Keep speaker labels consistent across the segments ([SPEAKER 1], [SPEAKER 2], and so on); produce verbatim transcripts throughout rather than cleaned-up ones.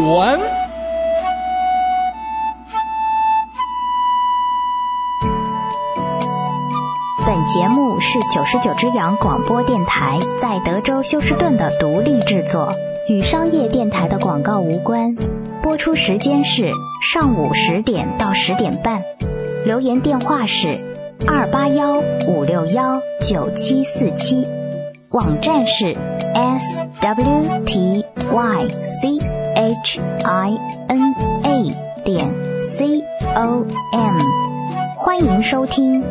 [SPEAKER 1] 文。
[SPEAKER 2] 本节目是九十九只羊广播电台在德州休斯顿的独立制作，与商业电台的广告无关。播出时间是上午十点到十点半。留言电话是二八幺五六幺九七四七，网站是 s w t y c h i n a 点 c o m， 欢迎收听。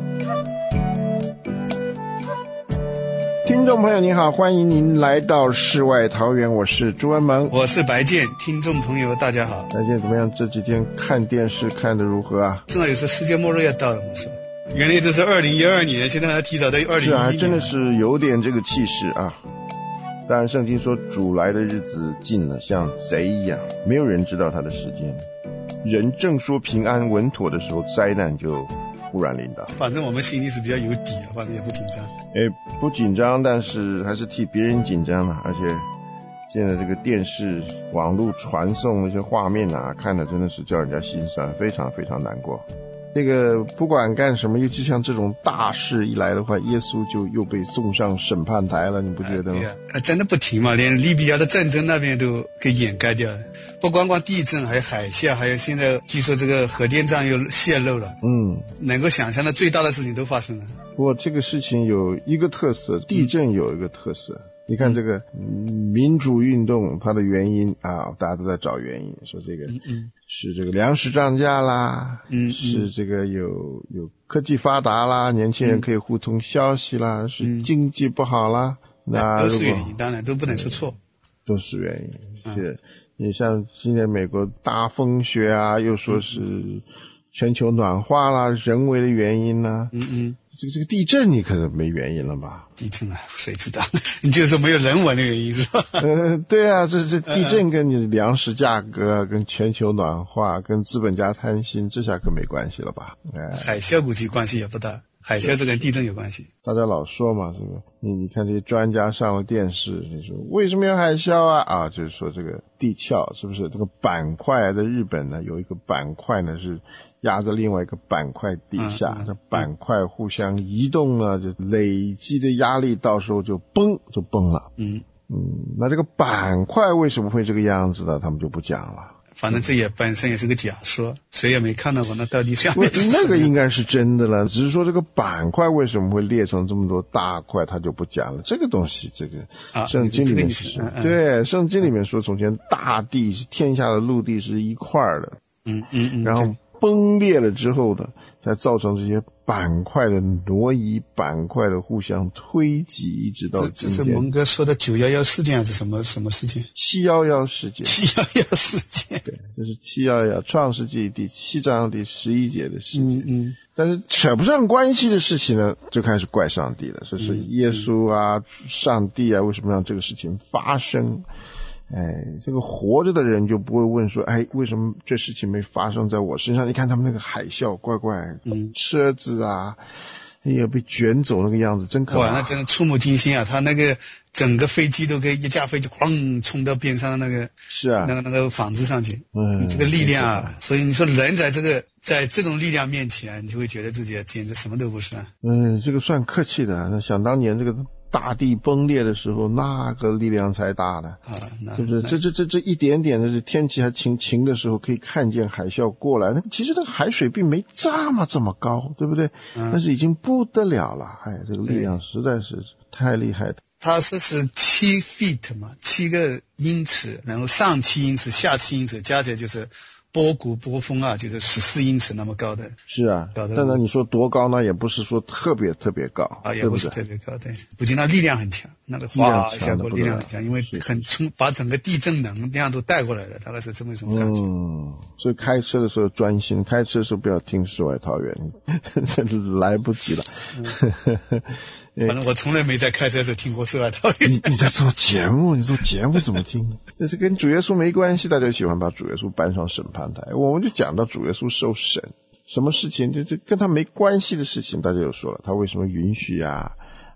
[SPEAKER 3] 听众朋友您好，欢迎您来到世外桃源，我是朱文萌，
[SPEAKER 4] 我是白健。听众朋友大家好。
[SPEAKER 3] 白健怎么样？这几天看电视看得如何啊？
[SPEAKER 4] 正好有时候世界末日要到了嘛，是吧？原来这是二零一二年，现在还提早到二零一一年。
[SPEAKER 3] 是啊，真的是有点这个气势啊。当然圣经说主来的日子近了，像贼一样，没有人知道他的时间。人正说平安稳妥的时候，灾难就忽然临到。
[SPEAKER 4] 反正我们心里是比较有底啊，反正也不紧张。
[SPEAKER 3] 诶，不紧张，但是还是替别人紧张了。而且现在这个电视网络传送那些画面啊，看的真的是叫人家心酸，非常非常难过。这个不管干什么，尤其像这种大事一来的话，耶稣就又被送上审判台了，你不觉得吗？
[SPEAKER 4] 啊对啊，啊真的不停嘛，连利比亚的战争那边都给掩盖掉了。不光光地震，还有海啸，还有现在据说这个核电站又泄漏了。嗯，能够想象的最大的事情都发生了。
[SPEAKER 3] 不过这个事情有一个特色，地震有一个特色。嗯你看这个、嗯、民主运动它的原因啊，大家都在找原因，说这个嗯嗯是这个粮食涨价啦，嗯嗯是这个有有科技发达啦，年轻人可以互通消息啦，嗯、是经济不好啦，嗯、那
[SPEAKER 4] 都是原因，当然都不能说错，
[SPEAKER 3] 都是原因。是，你像今年美国大风雪啊，又说是全球暖化啦，人为的原因啦，嗯嗯。这个这个地震你可能没原因了吧？
[SPEAKER 4] 地震啊，谁知道？你就是说没有人文的原因是吧？
[SPEAKER 3] 呃，对啊，这这地震跟你粮食价格、跟全球暖化、跟资本家贪心，这下可没关系了吧？
[SPEAKER 4] 哎，海啸估计关系也不大，海啸这跟地震有关系。
[SPEAKER 3] 大家老说嘛，这个你你看这些专家上了电视，你说为什么有海啸啊？啊，就是说这个地壳是不是这个板块在日本呢？有一个板块呢是压着另外一个板块底下，嗯嗯、这板块互相移动呢，就累积的压力到时候就崩就崩了。嗯嗯，那这个板块为什么会这个样子呢？他们就不讲了。
[SPEAKER 4] 反正这也本身也是个假说，谁也没看到过那到底下面是
[SPEAKER 3] 那个应该是真的了，只是说这个板块为什么会裂成这么多大块，他就不讲了。这个东西，这个圣经里面是、啊、对，圣经里面说从前大地是天下的陆地是一块的，嗯嗯嗯，然后崩裂了之后呢，才造成这些板块的挪移，板块的互相推挤，一直到今天。
[SPEAKER 4] 这是蒙哥说的九一一事件还是什么什么事件？
[SPEAKER 3] 七一一事件。
[SPEAKER 4] 七一一事件。
[SPEAKER 3] 对，这是七一一创世纪第七章第十一节的事件。嗯嗯。但是扯不上关系的事情呢，就开始怪上帝了。说是耶稣啊、嗯嗯、上帝啊，为什么让这个事情发生？哎，这个活着的人就不会问说，哎，为什么这事情没发生在我身上？你看他们那个海啸，怪怪，嗯，车子啊，哎呀，被卷走那个样子，真可怕。
[SPEAKER 4] 哇，那真的触目惊心啊！他那个整个飞机都跟一架飞机哐冲到边上的那个，
[SPEAKER 3] 是啊，
[SPEAKER 4] 那个那个房子上去，嗯，这个力量啊，所以你说人在这个在这种力量面前，你就会觉得自己简直什么都不是啊。
[SPEAKER 3] 嗯，这个算客气的。那想当年这个大地崩裂的时候，那个力量才大的，啊，是不是？这这这这一点点的天气还晴晴的时候，可以看见海啸过来。那其实那个海水并没这么这么高，对不对？嗯，但是已经不得了了。哎，这个力量实在是太厉害了。
[SPEAKER 4] 它是是七 feet 嘛，七个英尺，然后上七英尺，下七英尺，加起来就是波谷波峰啊，就是十四英尺那么高的。
[SPEAKER 3] 是啊，但是你说多高呢？也不是说特别特别高
[SPEAKER 4] 啊，也不是特别高，对。不仅它力量很强，那个哗一下过力量很强，因为很冲，把整个地震能量都带过来的，大概是这么一种感觉。
[SPEAKER 3] 嗯，所以开车的时候专心，开车的时候不要听世外桃源，来不及了。
[SPEAKER 4] 嗯反正我从来没在开车的时候听过世外桃源。
[SPEAKER 3] 你你在做节目，你做节目怎么听？这是跟主耶稣没关系，大家喜欢把主耶稣搬上审判台。我们就讲到主耶稣受审，什么事情这这跟他没关系的事情，大家又说了，他为什么允许啊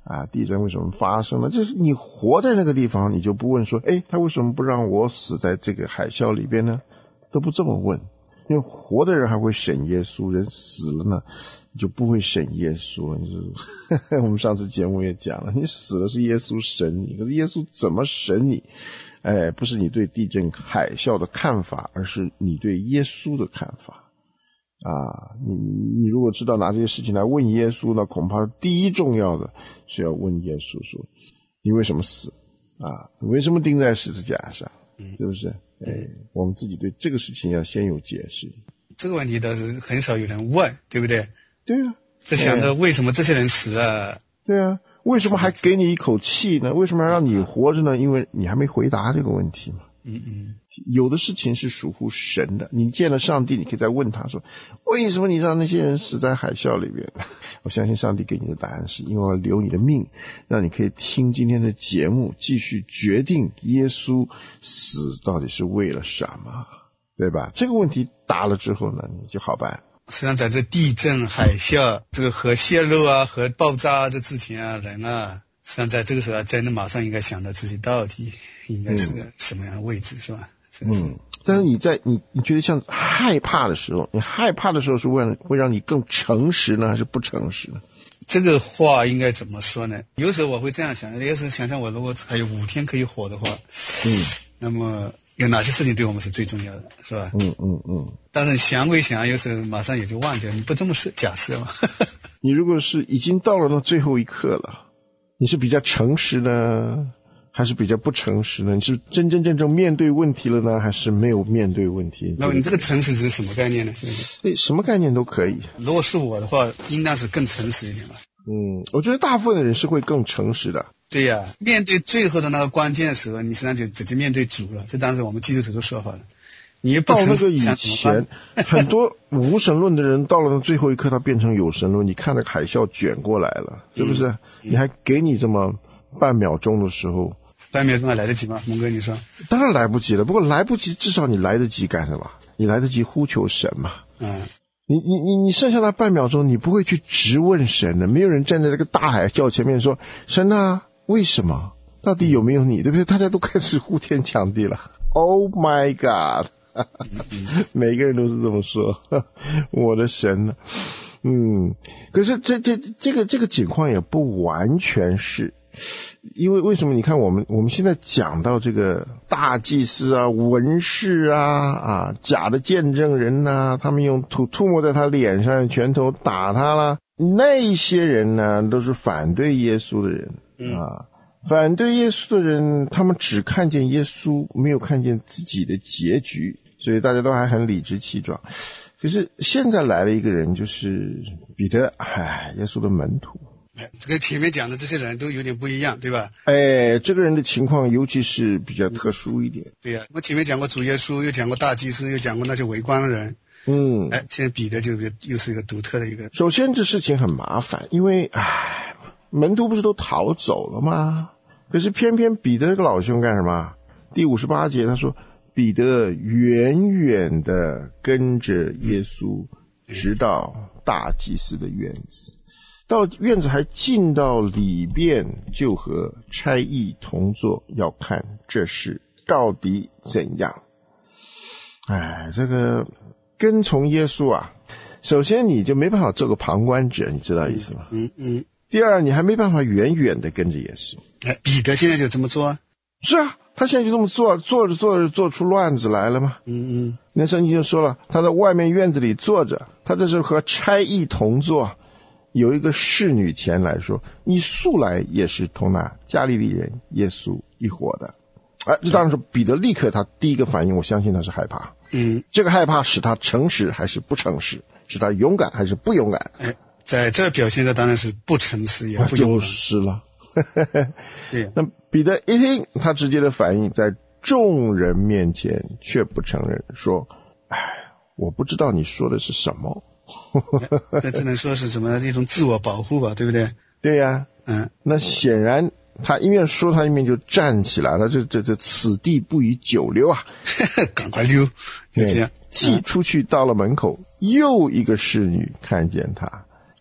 [SPEAKER 3] 啊，地震为什么发生了？就是你活在那个地方，你就不问说，诶，他为什么不让我死在这个海啸里边呢？都不这么问。因为活的人还会审耶稣，人死了呢，你就不会审耶稣了。你就我们上次节目也讲了，你死了是耶稣审你，可是耶稣怎么审你？哎，不是你对地震海啸的看法，而是你对耶稣的看法。啊，你你如果知道拿这些事情来问耶稣呢，恐怕第一重要的是要问耶稣说，你为什么死？啊，你为什么钉在十字架上？是不是？哎，我们自己对这个事情要先有解释。
[SPEAKER 4] 这个问题倒是很少有人问，对不对？
[SPEAKER 3] 对啊，
[SPEAKER 4] 在想着为什么这些人死了？
[SPEAKER 3] 对啊，为什么还给你一口气呢？为什么要让你活着呢？因为你还没回答这个问题嘛。
[SPEAKER 4] 嗯嗯，
[SPEAKER 3] 有的事情是属乎神的，你见了上帝，你可以再问他说，为什么你让那些人死在海啸里边？我相信上帝给你的答案是因为我要留你的命，让你可以听今天的节目，继续决定耶稣死到底是为了什么，对吧？这个问题答了之后呢，你就好办。
[SPEAKER 4] 实际上在这地震、海啸、这个核泄漏啊、核爆炸啊这之前啊，人啊，实际上在这个时候真的马上应该想到自己到底应该是个什么样的位置，嗯、是吧？
[SPEAKER 3] 嗯，但是你在你你觉得像害怕的时候，你害怕的时候是为了会让你更诚实呢，还是不诚实呢？
[SPEAKER 4] 这个话应该怎么说呢？有时候我会这样想，有时候想想我如果还有五天可以活的话，嗯，那么有哪些事情对我们是最重要的，是吧？
[SPEAKER 3] 嗯嗯嗯。
[SPEAKER 4] 但是想归想，有时候马上也就忘掉，你不这么设假设吗？
[SPEAKER 3] 你如果是已经到了那最后一刻了，你是比较诚实呢，还是比较不诚实呢？你是真真正正面对问题了呢，还是没有面对问题？
[SPEAKER 4] 那你这个诚实是什么概念呢？
[SPEAKER 3] 对，什么概念都可以。
[SPEAKER 4] 如果是我的话，应当是更诚实一点吧。
[SPEAKER 3] 嗯，我觉得大部分的人是会更诚实的。
[SPEAKER 4] 对呀、啊，面对最后的那个关键的时候，你实际上就直接面对主了。这当时我们基督徒的说法了。你也不
[SPEAKER 3] 到那个以前，很多无神论的人到了那最后一刻，他变成有神论。你看那个海啸卷过来了，是不是？嗯、你还给你这么半秒钟的时候，
[SPEAKER 4] 半秒钟还来得及吗？蒙哥，你说？
[SPEAKER 3] 当然来不及了。不过来不及，至少你来得及干什么？你来得及呼求神嘛。嗯。你你你你剩下的半秒钟，你不会去质问神的。没有人站在这个大海啸前面说：“神啊，为什么？到底有没有你？”对不对？大家都开始呼天抢地了。Oh my God！ 每个人都是这么说。我的神呢？嗯，可是这这这个这个情况也不完全是。因为为什么你看我们我们现在讲到这个大祭司啊、文士啊、啊假的见证人呐、啊，他们用土吐沫在他脸上，拳头打他啦，那些人呢都是反对耶稣的人啊，反对耶稣的人，他们只看见耶稣，没有看见自己的结局，所以大家都还很理直气壮。可是现在来了一个人，就是彼得，哎，耶稣的门徒。
[SPEAKER 4] 哎，这个前面讲的这些人都有点不一样，对吧？
[SPEAKER 3] 哎，这个人的情况尤其是比较特殊一点。
[SPEAKER 4] 对呀、啊，我前面讲过主耶稣，又讲过大祭司，又讲过那些围观的人。
[SPEAKER 3] 嗯，
[SPEAKER 4] 哎，现在彼得就又是一个独特的一个。
[SPEAKER 3] 首先，这事情很麻烦，因为哎，门徒不是都逃走了吗？可是偏偏彼得这个老兄干什么？第五十八节他说，彼得远远的跟着耶稣，直到大祭司的院子。到了院子还进到里边，就和差役同坐，要看这事到底怎样。哎，这个跟从耶稣啊，首先你就没办法做个旁观者，你知道意思吗？
[SPEAKER 4] 嗯嗯。
[SPEAKER 3] 第二，你还没办法远远的跟着耶稣。
[SPEAKER 4] 哎，彼得现在就这么做啊？
[SPEAKER 3] 是啊，他现在就这么做，做着做着做出乱子来了嘛。
[SPEAKER 4] 嗯嗯。
[SPEAKER 3] 那圣经就说了，他在外面院子里坐着，他这是和差役同坐。有一个侍女前来说，你素来也是同那加利利人耶稣一伙的。哎，这当然是彼得立刻他第一个反应，我相信他是害怕。
[SPEAKER 4] 嗯，
[SPEAKER 3] 这个害怕使他诚实还是不诚实？使他勇敢还是不勇敢？
[SPEAKER 4] 哎，在这表现的当然是不诚实也不勇敢。
[SPEAKER 3] 就是了。
[SPEAKER 4] 对。
[SPEAKER 3] 那彼得一听，他直接的反应，在众人面前却不承认，说：“哎，我不知道你说的是什么。”
[SPEAKER 4] 这只能说是什么一种自我保护吧，对不对？
[SPEAKER 3] 对呀、啊，
[SPEAKER 4] 嗯，
[SPEAKER 3] 那显然他一面说，他一面就站起来了，这这这此地不宜久留啊，
[SPEAKER 4] 赶快溜，就这样。
[SPEAKER 3] 既出去到了门口，又一个侍女看见他，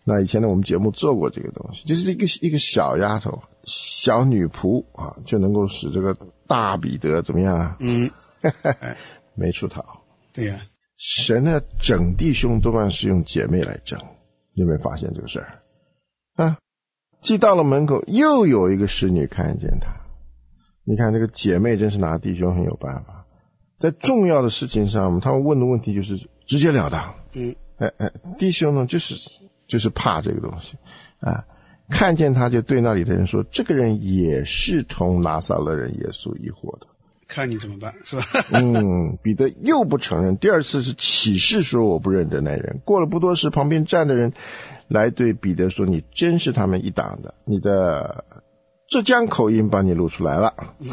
[SPEAKER 3] 那以前呢，我们节目做过这个东西，就是一个一个小丫头、小女仆啊，就能够使这个大彼得怎么样啊？嗯，没出逃。
[SPEAKER 4] 对呀、啊，
[SPEAKER 3] 神呢整弟兄多半是用姐妹来整，你有没有发现这个事儿？啊，既到了门口，又有一个使女看见他。你看这个姐妹真是拿弟兄很有办法，在重要的事情上，他们问的问题就是直截了当。嗯，哎哎，弟兄呢就是就是怕这个东西啊，看见他就对那里的人说，这个人也是同拿撒勒人耶稣一伙的。
[SPEAKER 4] 看你怎么办，是吧？
[SPEAKER 3] 嗯，彼得又不承认，第二次是起誓说我不认得那人。过了不多时，旁边站的人来对彼得说，你真是他们一党的，你的浙江口音把你录出来了。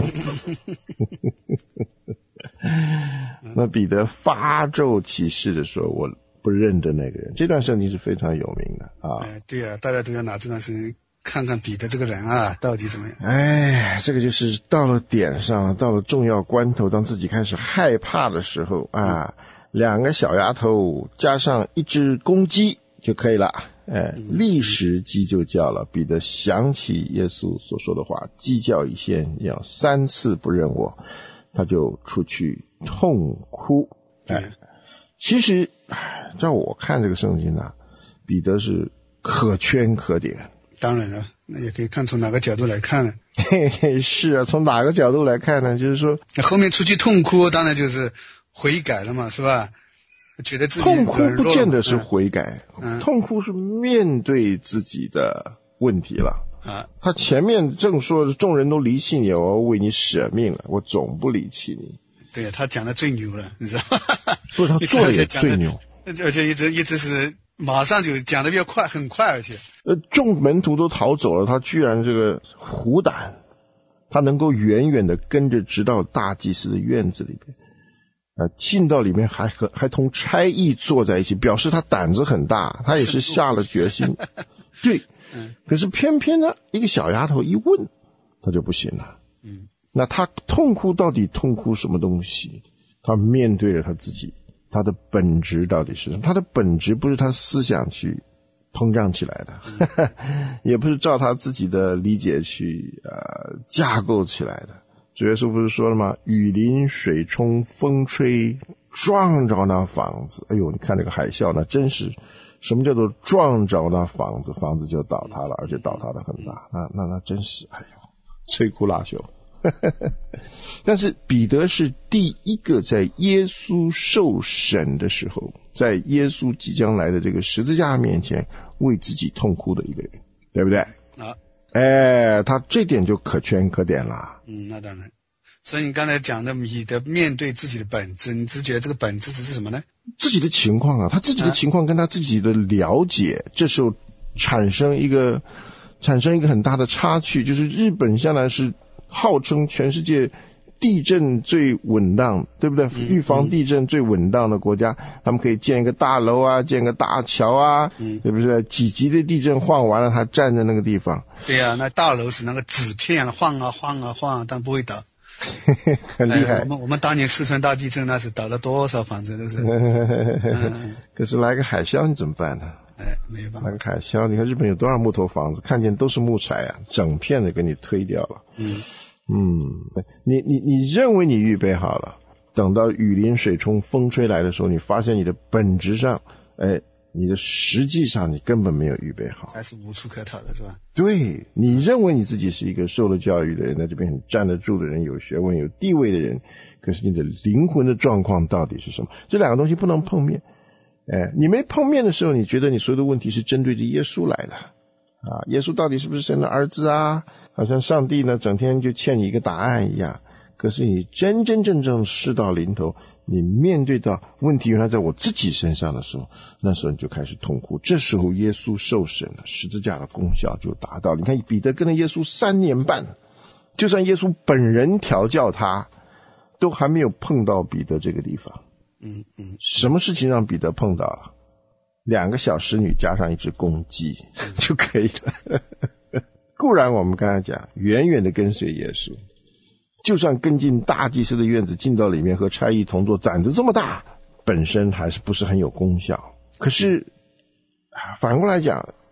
[SPEAKER 3] 那彼得发咒起誓的说，我不认得那个人。这段圣经是非常有名的啊。
[SPEAKER 4] 哎，对啊，大家都要拿这段圣经看看彼得这个人啊，到底怎么样？
[SPEAKER 3] 哎，这个就是到了点上，到了重要关头，当自己开始害怕的时候啊，嗯、两个小丫头加上一只公鸡就可以了。哎，立时鸡就叫了。彼得想起耶稣所说的话，鸡叫一声，要三次不认我，他就出去痛哭。哎，其实照我看这个圣经啊，彼得是可圈可点。
[SPEAKER 4] 当然了，那也可以看从哪个角度来看呢？
[SPEAKER 3] 嘿嘿，是啊，从哪个角度来看呢？就是说，
[SPEAKER 4] 后面出去痛哭，当然就是悔改了嘛，是吧？觉得自己
[SPEAKER 3] 痛哭不见得是悔改，
[SPEAKER 4] 嗯、
[SPEAKER 3] 痛哭是面对自己的问题了。啊，他前面正说众人都离弃你，我要为你舍命了，我总不离弃你。
[SPEAKER 4] 对，他讲的最牛了，你知道吗？
[SPEAKER 3] 不是，他做的也最牛，
[SPEAKER 4] 而且一直一直是马上就讲的比较快，很快，而且
[SPEAKER 3] 呃，众门徒都逃走了，他居然这个虎胆，他能够远远的跟着直到大祭司的院子里边。呃，进到里面还和还同差役坐在一起，表示他胆子很大，他也是下了决心。对，嗯，可是偏偏呢，一个小丫头一问，他就不行了。嗯，那他痛哭到底痛哭什么东西？他面对了他自己，他的本质到底是什么？他的本质不是他思想去膨胀起来的，嗯、也不是照他自己的理解去呃架构起来的。主耶稣不是说了吗？雨淋水冲风吹撞着那房子，哎呦，你看这个海啸，那真是什么叫做撞着那房子，房子就倒塌了，而且倒塌的很大，那那那真是哎呦摧枯拉朽。但是彼得是第一个在耶稣受审的时候，在耶稣即将来的这个十字架面前为自己痛哭的一个人，对不对啊？哎，他这点就可圈可点了。
[SPEAKER 4] 嗯，那当然。所以你刚才讲的彼得面对自己的本质，你只觉得这个本质只是什么呢？
[SPEAKER 3] 自己的情况啊，他自己的情况跟他自己的了解，啊、这时候产生一个产生一个很大的差距，就是日本向来是号称全世界地震最稳当，对不对？嗯、预防地震最稳当的国家，嗯、他们可以建一个大楼啊，建个大桥啊，嗯、对不对？几级的地震晃完了，他站在那个地方。
[SPEAKER 4] 对呀、啊，那大楼是那个纸片晃啊晃啊晃啊，但不会倒。
[SPEAKER 3] 很厉害、
[SPEAKER 4] 哎。我们我们当年四川大地震那是倒了多少房子都是。
[SPEAKER 3] 嗯、可是来个海啸你怎么办呢？
[SPEAKER 4] 哎，没办法。
[SPEAKER 3] 来个海啸，你看日本有多少木头房子，看见都是木材啊，整片的给你推掉了。嗯嗯，你你你认为你预备好了，等到雨淋水冲风吹来的时候，你发现你的本质上，哎，你的实际上你根本没有预备好，
[SPEAKER 4] 还是无处可逃的，是吧？
[SPEAKER 3] 对，你认为你自己是一个受了教育的人，在这边很站得住的人，有学问有地位的人，可是你的灵魂的状况到底是什么？这两个东西不能碰面。哎，你没碰面的时候，你觉得你所有的问题是针对着耶稣来的啊？耶稣到底是不是神的儿子啊？好像上帝呢整天就欠你一个答案一样。可是你真真正正事到临头，你面对到问题原来在我自己身上的时候，那时候你就开始痛苦。这时候耶稣受审了，十字架的功效就达到。你看彼得跟了耶稣三年半，就算耶稣本人调教他，都还没有碰到彼得这个地方。嗯嗯，什么事情让彼得碰到了？两个小使女加上一只公鸡就可以了。固然我们刚才讲，远远的跟随耶稣，就算跟进大祭司的院子，进到里面和差役同坐，胆子这么大，本身还是不是很有功效。可是反过来讲，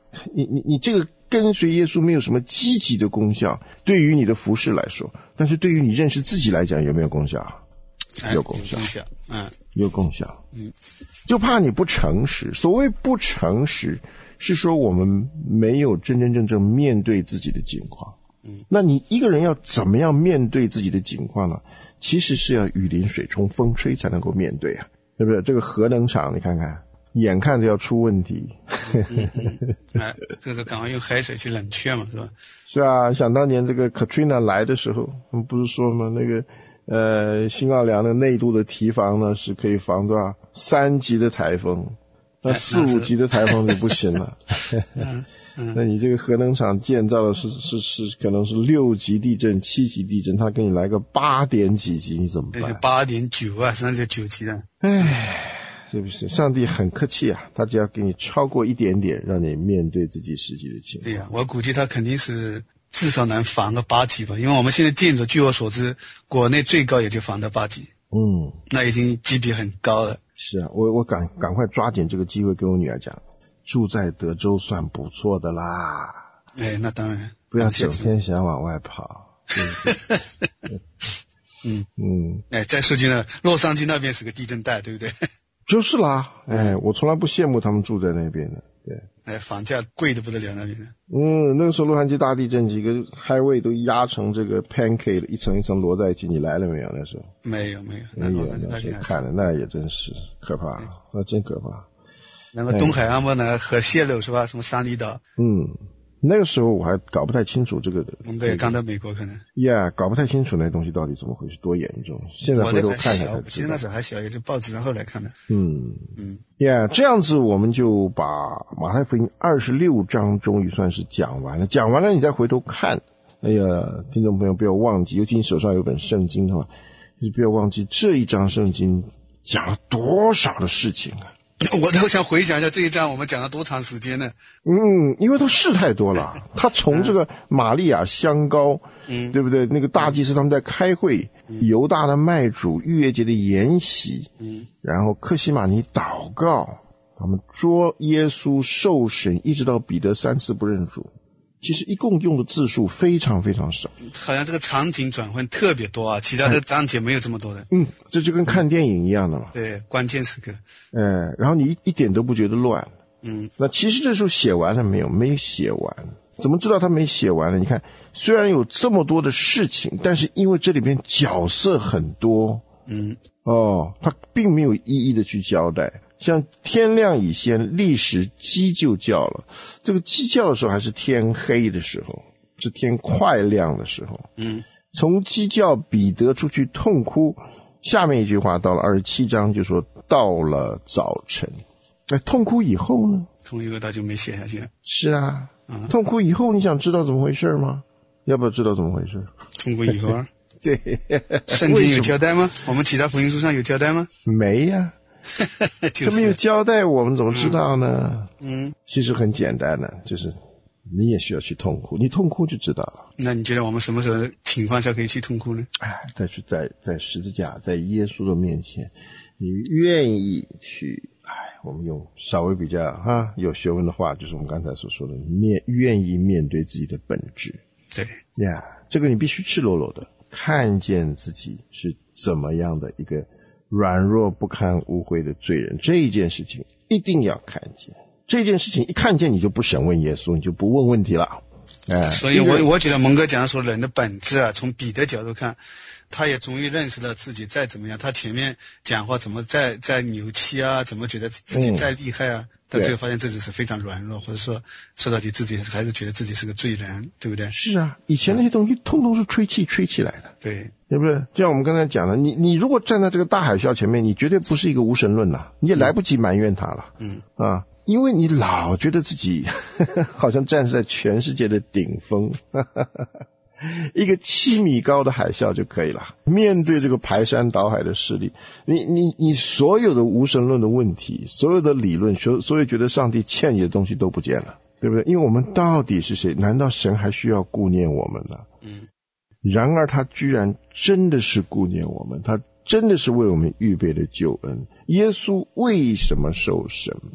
[SPEAKER 3] 你你你这个跟随耶稣没有什么积极的功效，对于你的服事来说，但是对于你认识自己来讲有没有功效？有功效，
[SPEAKER 4] 嗯，
[SPEAKER 3] 有功效，
[SPEAKER 4] 嗯，
[SPEAKER 3] 就怕你不诚实。所谓不诚实，是说我们没有真真正正面对自己的境况。嗯，那你一个人要怎么样面对自己的境况呢？其实是要雨淋水冲风吹才能够面对啊，对不对？这个核能厂你看看，眼看着要出问题，
[SPEAKER 4] 嗯嗯哎，这是赶快用海水去冷却嘛，是吧？
[SPEAKER 3] 是啊，想当年这个 Katrina 来的时候，我们不是说吗？那个呃，新奥良的内陆的堤防呢是可以防多少三级的台风，那四五级的台风就不行了。
[SPEAKER 4] 嗯嗯，
[SPEAKER 3] 那你这个核能厂建造的是是是可能是六级地震、七级地震，他给你来个八点几级，你怎么办？
[SPEAKER 4] 八点九啊，甚至九级的。
[SPEAKER 3] 唉，是不是？上帝很客气啊，他只要给你超过一点点，让你面对自己实际的情况。
[SPEAKER 4] 对呀、啊，我估计他肯定是至少能防个八级吧，因为我们现在建筑，据我所知，国内最高也就防到八级。嗯，那已经级别很高了。
[SPEAKER 3] 是啊，我我赶赶快抓紧这个机会跟我女儿讲，住在德州算不错的啦。
[SPEAKER 4] 哎，那当然，
[SPEAKER 3] 不要整天想往外跑。
[SPEAKER 4] 嗯嗯，哎，再说句呢，洛杉矶那边是个地震带，对不对？
[SPEAKER 3] 就是啦，哎，我从来不羡慕他们住在那边的，对。
[SPEAKER 4] 哎，房价贵得不得了那边的。
[SPEAKER 3] 嗯，那个时候洛杉矶大地震，几个 highway 都压成这个 pancake， 一层一层摞在一起。你来了没有？那时候
[SPEAKER 4] 没有没有，
[SPEAKER 3] 没有，那时候看了那也真是可怕，那真可怕。
[SPEAKER 4] 那个东海岸嘛，那个核泄漏是吧？什么三里岛？
[SPEAKER 3] 嗯。那个时候我还搞不太清楚这个的，
[SPEAKER 4] 我们也刚到美国可能。
[SPEAKER 3] 呀、yeah, 搞不太清楚那东西到底怎么回事，多严重。现在回头看看才知道。
[SPEAKER 4] 我记得那时候还小，也是报纸上后来看的。
[SPEAKER 3] 嗯嗯，呀、yeah, 这样子我们就把马太福音二十六章终于算是讲完了。讲完了你再回头看，哎呀，听众朋友不要忘记，尤其你手上有本圣经的话，你不要忘记这一章圣经讲了多少的事情啊。
[SPEAKER 4] 我都想回想一下这一章我们讲了多长时间呢？
[SPEAKER 3] 嗯，因为它事太多了。他从这个玛利亚香膏，嗯，对不对？那个大祭司他们在开会，嗯、犹大的麦主，逾越节的筵席，嗯，然后客西马尼祷告，他们捉耶稣受审，一直到彼得三次不认主。其实一共用的字数非常非常少，
[SPEAKER 4] 好像这个场景转换特别多啊，其他的章节没有这么多的。
[SPEAKER 3] 嗯，这就跟看电影一样的嘛。
[SPEAKER 4] 对，关键时刻。
[SPEAKER 3] 呃，然后你一点都不觉得乱。嗯，那其实这时候写完了没有？没写完。怎么知道他没写完呢？你看，虽然有这么多的事情，但是因为这里边角色很多，嗯，哦，他并没有一一的去交代。像天亮以前，立时鸡就叫了。这个鸡叫的时候还是天黑的时候，是天快亮的时候。嗯，从鸡叫彼得出去痛哭，下面一句话到了二十七章就说到了早晨。那痛哭以后呢？
[SPEAKER 4] 痛哭以后他就没写下去了。
[SPEAKER 3] 是啊，嗯、痛哭以后你想知道怎么回事吗？要不要知道怎么回事？
[SPEAKER 4] 痛哭以后啊？
[SPEAKER 3] 对，
[SPEAKER 4] 圣经有交代吗？我们其他福音书上有交代吗？
[SPEAKER 3] 没呀、啊。这没有交代，我们怎么知道呢？嗯，其实很简单的，就是你也需要去痛哭，你痛哭就知道了。
[SPEAKER 4] 那你觉得我们什么时候情况下可以去痛哭呢？
[SPEAKER 3] 哎，在在在十字架，在耶稣的面前，你愿意去？哎，我们用稍微比较哈有学问的话，就是我们刚才所说的面，愿意面对自己的本质。
[SPEAKER 4] 对
[SPEAKER 3] 呀，这个你必须赤裸裸的看见自己是怎么样的一个软弱不堪污秽的罪人，这一件事情一定要看见。这件事情一看见，你就不审问耶稣，你就不问问题了。哎，
[SPEAKER 4] 所以我我觉得蒙哥讲说人的本质啊，从彼得角度看，他也终于认识了自己再怎么样，他前面讲话怎么再再牛气啊，怎么觉得自己再厉害啊，到、嗯、最后发现自己是非常软弱，或者说说到底自己还是觉得自己是个罪人，对不对？
[SPEAKER 3] 是啊，以前那些东西通通是吹气吹起来的。
[SPEAKER 4] 对，
[SPEAKER 3] 对不对？就像我们刚才讲的，你你如果站在这个大海啸前面，你绝对不是一个无神论啦，你也来不及埋怨他了。嗯啊，因为你老觉得自己呵呵好像站在全世界的顶峰，呵呵一个七米高的海啸就可以了。面对这个排山倒海的势力，你你你所有的无神论的问题，所有的理论，所所有觉得上帝欠你的东西都不见了，对不对？因为我们到底是谁？难道神还需要顾念我们吗？嗯。然而他居然真的是顾念我们，他真的是为我们预备了救恩。耶稣为什么受审判？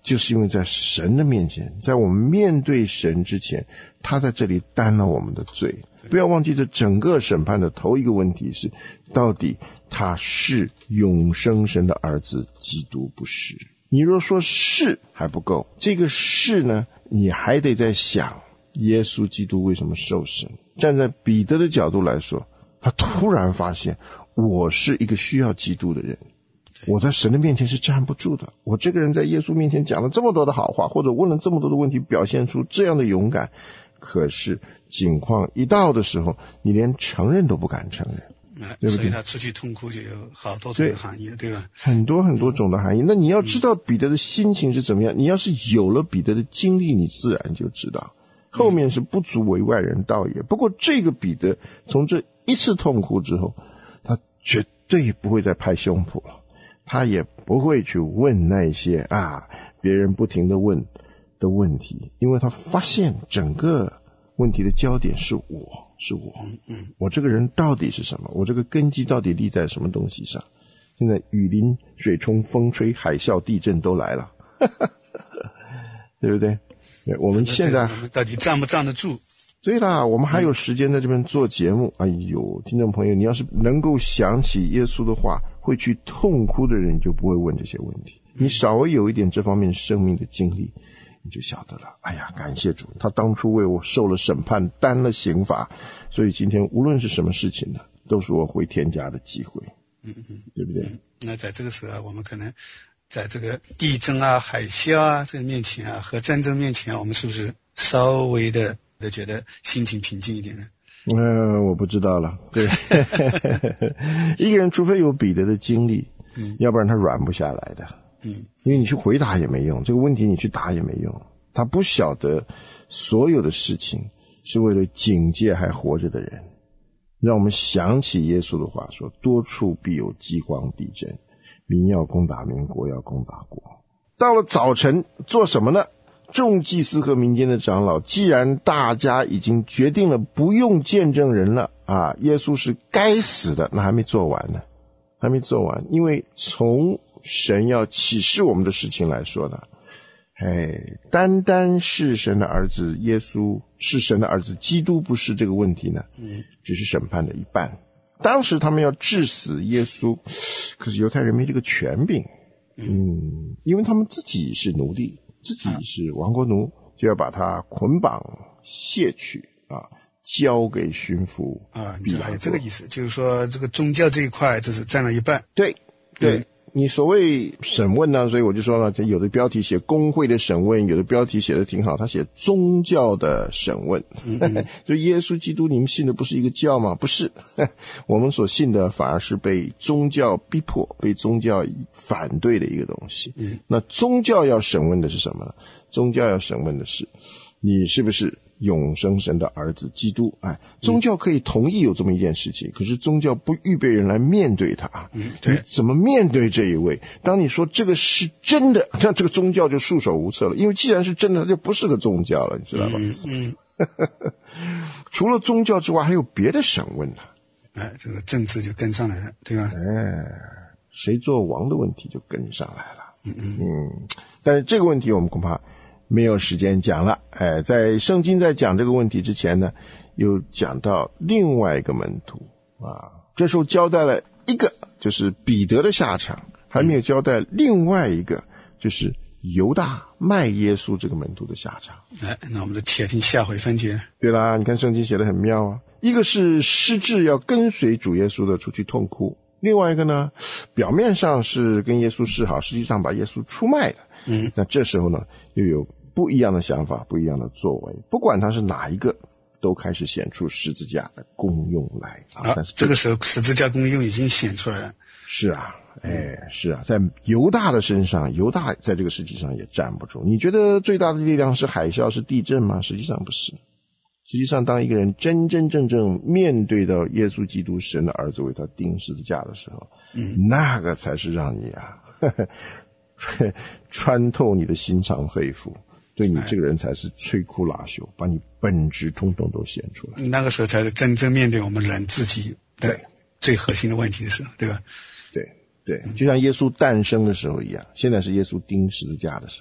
[SPEAKER 3] 就是因为在神的面前，在我们面对神之前，他在这里担了我们的罪。不要忘记，这整个审判的头一个问题是，到底他是永生神的儿子，基督不是。你若说是还不够，这个是呢，你还得在想耶稣基督为什么受审。站在彼得的角度来说，他突然发现我是一个需要基督的人，我在神的面前是站不住的。我这个人在耶稣面前讲了这么多的好话，或者问了这么多的问题，表现出这样的勇敢，可是境况一到的时候，你连承认都不敢承认，
[SPEAKER 4] 对不对？所以他出去痛哭就有好多种的含义， 对, 对吧？
[SPEAKER 3] 很多很多种的含义、嗯、那你要知道彼得的心情是怎么样、嗯、你要是有了彼得的经历，你自然就知道后面是不足为外人道也。不过这个彼得从这一次痛哭之后，他绝对不会再拍胸脯了，他也不会去问那些啊别人不停地问的问题，因为他发现整个问题的焦点是我是我
[SPEAKER 4] 嗯嗯，
[SPEAKER 3] 我这个人到底是什么，我这个根基到底立在什么东西上。现在雨淋水冲风吹海啸地震都来了对不对？我们现在
[SPEAKER 4] 我们到底站不站得住？
[SPEAKER 3] 对啦，我们还有时间在这边做节目、嗯、哎呦，听众朋友，你要是能够想起耶稣的话，会去痛哭的人，你就不会问这些问题。你稍微有一点这方面生命的经历，你就晓得了，哎呀，感谢主，他当初为我受了审判，担了刑罚，所以今天无论是什么事情呢，都是我回天家的机会。
[SPEAKER 4] 嗯嗯，
[SPEAKER 3] 对不对、
[SPEAKER 4] 嗯、那在这个时候我们可能在这个地震啊海啸啊这个面前啊和战争面前啊，我们是不是稍微的的觉得心情平静一点呢？
[SPEAKER 3] 呃，我不知道了。对一个人除非有彼得的经历，嗯，要不然他软不下来的。
[SPEAKER 4] 嗯，
[SPEAKER 3] 因为你去回答也没用，这个问题你去答也没用，他不晓得所有的事情是为了警戒还活着的人。让我们想起耶稣的话说，多处必有饥荒地震，民要攻打民，国要攻打国。到了早晨做什么呢？众祭司和民间的长老，既然大家已经决定了不用见证人了啊，耶稣是该死的，那还没做完呢，还没做完。因为从神要启示我们的事情来说呢，哎，单单是神的儿子耶稣是神的儿子，基督不是这个问题呢，嗯，只是审判的一半。当时他们要治死耶稣，可是犹太人没这个权柄，嗯，因为他们自己是奴隶，自己是亡国奴，就要把他捆绑卸去啊，交给巡抚
[SPEAKER 4] 啊。这还有这个意思，就是说这个宗教这一块这是占了一半。
[SPEAKER 3] 对对。嗯，你所谓审问呢，所以我就说了，有的标题写公会的审问，有的标题写的挺好，他写宗教的审问。嗯、就耶稣基督，你们信的不是一个教吗？不是，我们所信的反而是被宗教逼迫、被宗教反对的一个东西。嗯，那宗教要审问的是什么呢？宗教要审问的是你是不是永生神的儿子基督。哎，宗教可以同意有这么一件事情，可是宗教不预备人来面对它。嗯，对，你怎么面对这一位？当你说这个是真的，那这个宗教就束手无策了，因为既然是真的，它就不是个宗教了，你知道吧？嗯嗯。除了宗教之外，还有别的审问呢。
[SPEAKER 4] 哎，这个政治就跟上来了，对吧？
[SPEAKER 3] 哎，谁做王的问题就跟上来了。嗯嗯嗯。但是这个问题我们恐怕没有时间讲了。哎，在圣经在讲这个问题之前呢，又讲到另外一个门徒啊，这时候交代了一个就是彼得的下场，还没有交代另外一个就是犹大卖耶稣这个门徒的下场。
[SPEAKER 4] 哎，那我们就且听下回分解。
[SPEAKER 3] 对啦，你看圣经写得很妙啊，一个是失志要跟随主耶稣的出去痛哭，另外一个呢，表面上是跟耶稣示好，实际上把耶稣出卖的。嗯，那这时候呢，又有不一样的想法，不一样的作为，不管他是哪一个，都开始显出十字架的功用来啊。
[SPEAKER 4] 但是这个时候十字架功用已经显出来了。
[SPEAKER 3] 是啊，哎，是啊，在犹大的身上，犹大在这个世界上也站不住。你觉得最大的力量是海啸，是地震吗？实际上不是。实际上，当一个人真真正正面对到耶稣基督神的儿子为他钉十字架的时候，嗯，那个才是让你啊呵呵穿透你的心肠肺腑，对你这个人才是摧枯拉朽，把你本质通通都显出来。
[SPEAKER 4] 那个时候才是真正面对我们人自己的最核心的问题的时候，对吧？
[SPEAKER 3] 对对，就像耶稣诞生的时候一样，现在是耶稣钉十字架的时候。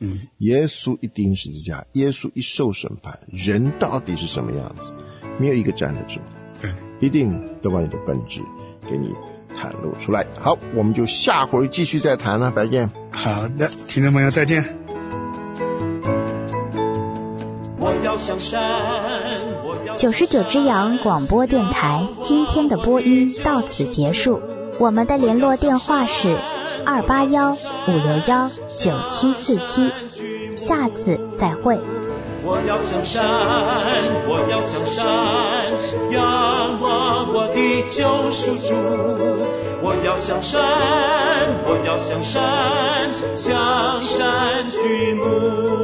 [SPEAKER 3] 嗯，耶稣一钉十字架，耶稣一受审判，人到底是什么样子？没有一个站得住。
[SPEAKER 4] 对，
[SPEAKER 3] 一定都把你的本质给你袒露出来。好，我们就下回继续再谈了，白燕。
[SPEAKER 4] 好的，听众朋友再见。
[SPEAKER 2] 九十九只羊广播电台今天的播音到此结束，我们的联络电话是二八幺五六幺九七四七，下次再会。
[SPEAKER 1] 我要向山，我要向山，仰望我的救赎主。我要向山，我要向山，向山举目。